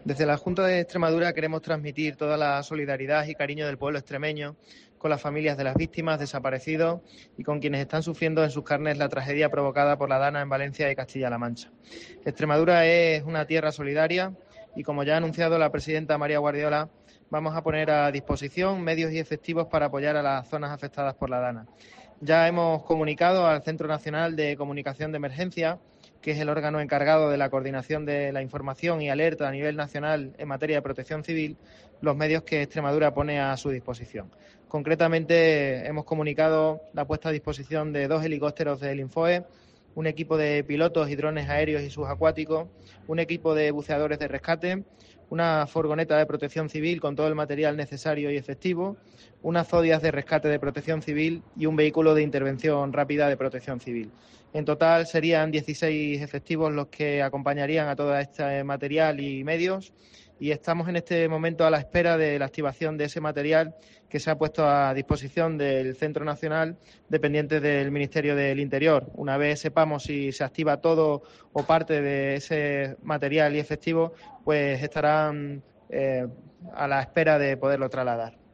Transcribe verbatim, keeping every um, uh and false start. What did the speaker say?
Desde la Junta de Extremadura queremos transmitir toda la solidaridad y cariño del pueblo extremeño con las familias de las víctimas, desaparecidos y con quienes están sufriendo en sus carnes la tragedia provocada por la Dana en Valencia y Castilla-La Mancha. Extremadura es una tierra solidaria y, como ya ha anunciado la presidenta María Guardiola, vamos a poner a disposición medios y efectivos para apoyar a las zonas afectadas por la Dana. Ya hemos comunicado al Centro Nacional de Comunicación de Emergencia, que es el órgano encargado de la coordinación de la información y alerta a nivel nacional en materia de protección civil, los medios que Extremadura pone a su disposición. Concretamente, hemos comunicado la puesta a disposición de dos helicópteros del Infoe, un equipo de pilotos y drones aéreos y subacuáticos, un equipo de buceadores de rescate, una furgoneta de protección civil con todo el material necesario y efectivo, unas zodias de rescate de protección civil y un vehículo de intervención rápida de protección civil. En total serían dieciséis efectivos los que acompañarían a todo este material y medios, y estamos en este momento a la espera de la activación de ese material que se ha puesto a disposición del Centro Nacional dependiente del Ministerio del Interior. Una vez sepamos si se activa todo o parte de ese material y efectivo, pues estarán eh, a la espera de poderlo trasladar.